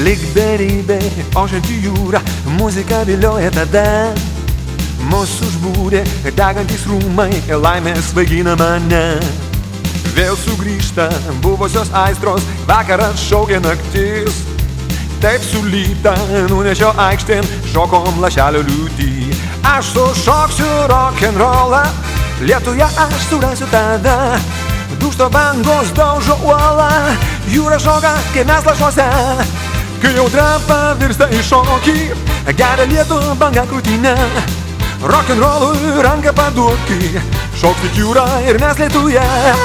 Lyg beribė, ošianti jūra, muzika vilioja tada. Mus užbūrė degantys rūmai, laimės svaigina mane. Vėl sugrįžta buvusios aistros, vakaras šaukė naktis. Taip sulyta nunešio aikštėn, šokom lašelio liūtį. Aš sušoksiu rock'n'rollą, lietuje aš surasiu tave. Dūžto bangos daužo uolą, jūra šoka, kai mes lašuose. Kai audra pavirsta į šokį, geria lietų banga krūtinę. Rock'n'rollui ranką paduoki, šok tik jūra ir mes lietuje.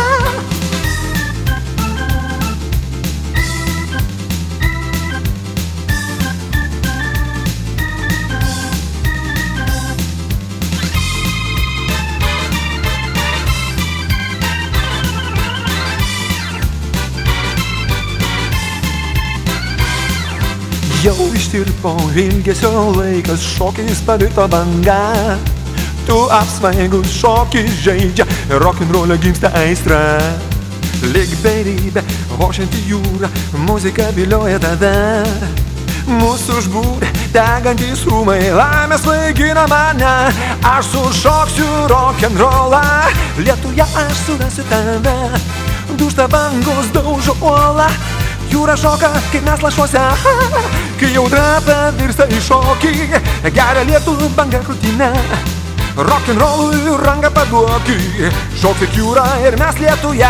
Jau ištirpo ilgesio laikas, šokis pavirto banga. Tu apsvaigus šokis žaidžia, rock'n'roll'o gimsta aistra. Lyg beribė, ošianti jūra, muzika vilioja tada. Mūsų užbūrė degantys rūmai, laimės svaigina mane. Aš sušoksiu rock'n'rollą, lietuje aš surasiu tave. Dūžta bangos daužo uolą, jūra šoka, kaip mes lašuose. Kai audra pavirsta į šokį, geria lietų banga krūtinę. Rock'n'rollui ranką paduoki, šok tik jūra ir mes lietuje.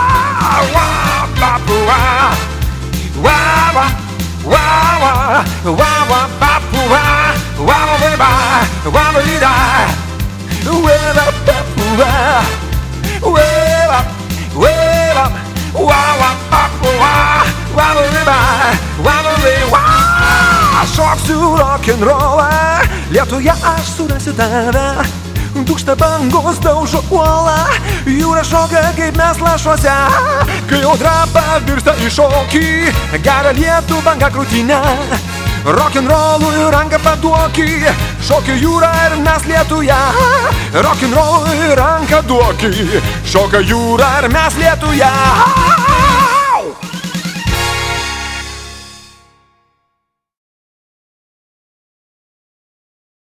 Šoksiu rock'n'rollą, lietuje aš surasiu tave. Dūžta bangos daužo uolą, jūra šoka, kaip mes lašuose. Kai audra pavirsta į šokį, geria lietų banga krūtinę. Rock'n'rollui ranką paduoki, šokia jūra ir mes lietuje. Rock'n'rollui ranką duoki, šoka jūra ir mes lietuje.